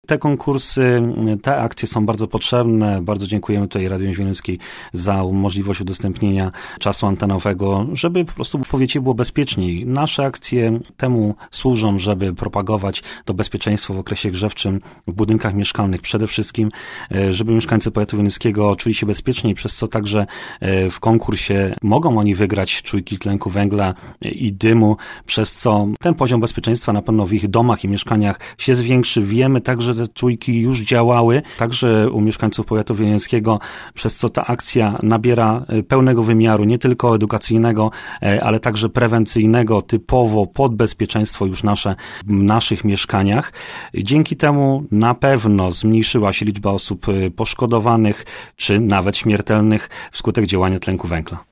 Te konkursy, te akcje są bardzo potrzebne. Bardzo dziękujemy tutaj Radiu Wieluńskiej za możliwość udostępnienia czasu antenowego, żeby po prostu w powiecie było bezpieczniej. Nasze akcje temu służą, żeby propagować to bezpieczeństwo w okresie grzewczym w budynkach mieszkalnych przede wszystkim, żeby mieszkańcy powiatu wieluńskiego czuli się bezpieczniej, przez co także w konkursie mogą oni wygrać czujki tlenku węgla i dymu, przez co ten poziom bezpieczeństwa na pewno w ich domach i mieszkaniach się zwiększy. Wiemy także, że te czujki już działały, także u mieszkańców powiatu wieluńskiego, przez co ta akcja nabiera pełnego wymiaru, nie tylko edukacyjnego, ale także prewencyjnego, typowo pod bezpieczeństwo już w naszych mieszkaniach. Dzięki temu na pewno zmniejszyła się liczba osób poszkodowanych, czy nawet śmiertelnych wskutek działania tlenku węgla.